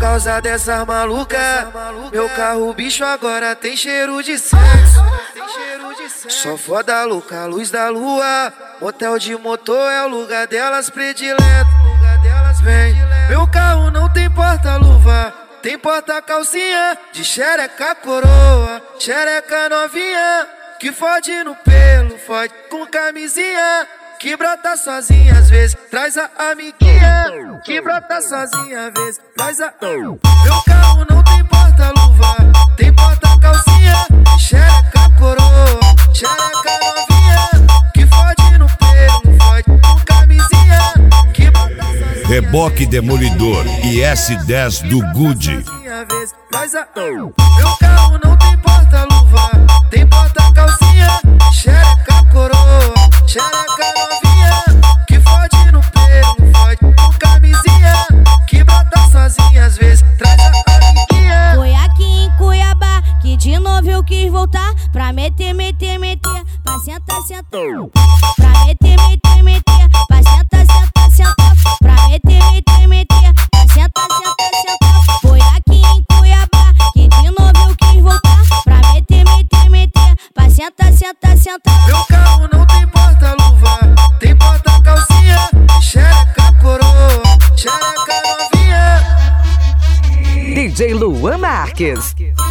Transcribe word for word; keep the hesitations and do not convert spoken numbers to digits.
causa dessa maluca, meu carro bicho agora tem cheiro de sexo. Só foda louca, luz da lua, motel de motor é o lugar delas predileto. Vem, meu carro não tem porta-luva, tem porta-calcinha de xereca coroa, xereca novinha, que fode no pelo, fode com camisinha, que brota sozinha às vezes, traz a amiguinha, que brota sozinha às vezes, traz a... Meu carro não tem porta-luva, tem porta-calcinha, xereca coroa, xereca novinha, que fode no pelo, fode com camisinha, que brota sozinha. Reboque Demolidor I S dez do Good. Meu carro não tem porta-luva, tem porta-calcinha, xereca coroa, xereca novinha, que fode no pelo, fode com camisinha, que brota sozinha às vezes, traz a amiguinha. Foi aqui em Cuiabá que de novo eu quis voltar pra meter, meter, meter, pra sentar, sentar, pra meter, meter, meter, pra sentar, sentar, sentar, pra meter, meter, meter, pra sentar, sentar, sentar. Foi aqui em Cuiabá que de novo eu quis voltar pra meter, meter, meter, pra sentar, sentar, sentar. Meu carro não tem porta-luva, tem porta-calcinha, xereca coroa, xereca novinha. D J Luan Marques.